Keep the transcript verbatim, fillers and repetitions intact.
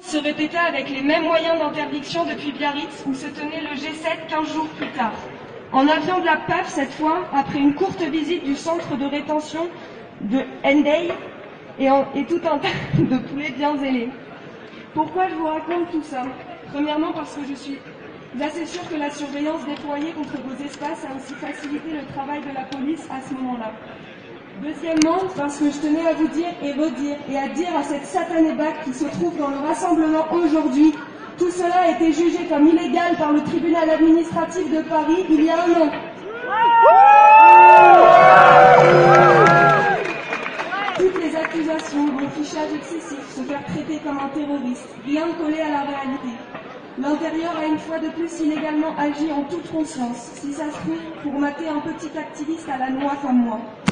se répétait avec les mêmes moyens d'interdiction depuis Biarritz où se tenait le G sept quinze jours plus tard. En avion de la P A F cette fois, après une courte visite du centre de rétention de Hendaye et, en, et tout un tas de poulets bien zélés. Pourquoi je vous raconte tout ça? Premièrement parce que je suis assez sûre que la surveillance déployée contre vos espaces a aussi facilité le travail de la police à ce moment-là. Deuxièmement, parce que je tenais à vous dire et redire et à dire à cette satanée B A C qui se trouve dans le rassemblement aujourd'hui, tout cela a été jugé comme illégal par le tribunal administratif de Paris il y a un an. Toutes les accusations, mon fichage excessif, se faire traiter comme un terroriste, rien de collé à la réalité. L'intérieur a une fois de plus illégalement agi en toute conscience, si ça se trouve, pour mater un petit activiste à la noix comme moi.